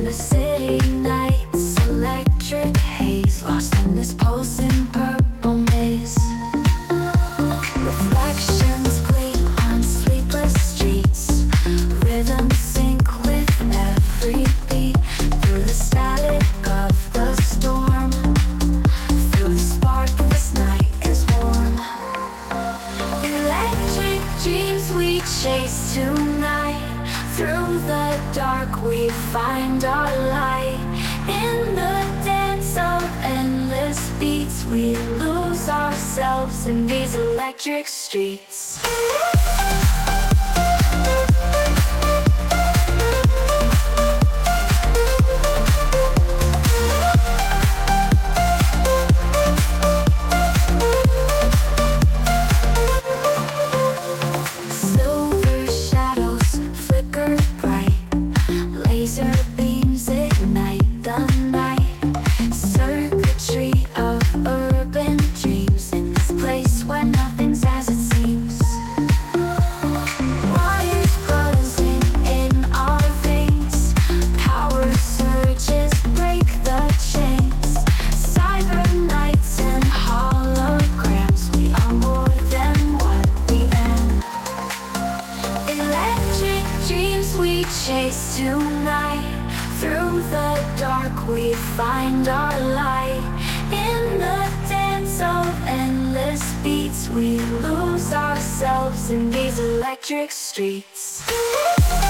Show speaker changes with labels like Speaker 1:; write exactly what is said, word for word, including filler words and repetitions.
Speaker 1: the city nights, electric haze, lost in this pulsing purple maze. Reflections gleam on sleepless streets, rhythms sync with every beat. Through the static of the storm, through the spark this night is warm. Electric dreams we chase tonight, through the dark we find our light. In the dance of endless beats, we lose ourselves in these electric streets. Silver shadows flicker bright, laser beams ignite the night. Circuitry of urban dreams in this place where nothing's as it seems. Wires buzzing in our veins, power surges break the chains. Cyber nights and holograms, we are more than what we am. Electric dreams we chase tonight, through the dark we find our light. In the dance of endless beats, we lose ourselves in these electric streets.